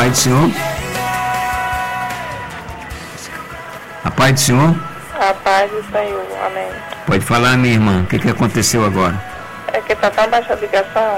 paz do Senhor. A paz do Senhor. A paz do Senhor, amém. Pode falar, minha irmã, o que aconteceu agora? É que tá tão baixa a ligação.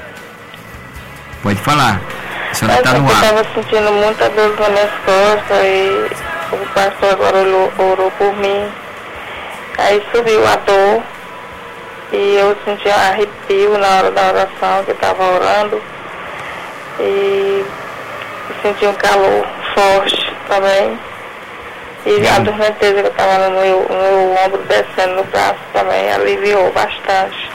Pode falar, a senhora está no Eu ar. estava sentindo muita dor nas minhas costas e o pastor agora orou por mim. Aí subiu a dor e eu senti um arrepio na hora da oração que eu estava orando. E senti um calor forte também. E a dormenteza que estava no meu ombro descendo no braço também aliviou bastante.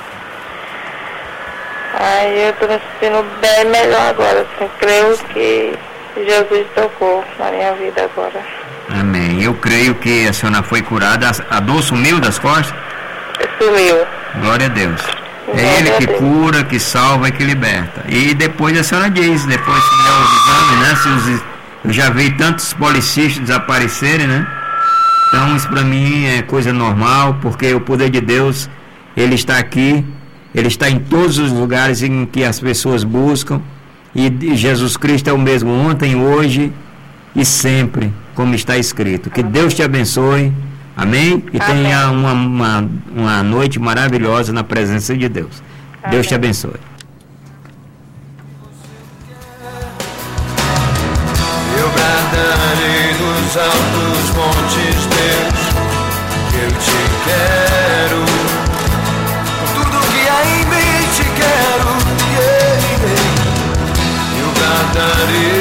Aí eu estou me sentindo bem melhor agora, assim, creio que Jesus tocou na minha vida agora. Amém. Eu creio que a senhora foi curada. A dor sumiu das costas? Sumiu. Glória a Deus. Glória É Ele a que Deus. cura, que salva e que liberta. E depois a senhora diz, depois que der os exames, né? Eu já vi tantos policistas desaparecerem, né? Então isso para mim é coisa normal, porque o poder de Deus, Ele está aqui, Ele está em todos os lugares em que as pessoas buscam, e Jesus Cristo é o mesmo ontem, hoje e sempre, como está escrito. Que Deus te abençoe, amém? E Amém. tenha uma noite maravilhosa na presença de Deus. Amém. Deus te abençoe. Eu bradarei nos altos montes, Deus, que eu te quero, tudo que há em mim te quero, yeah, yeah. Eu bradarei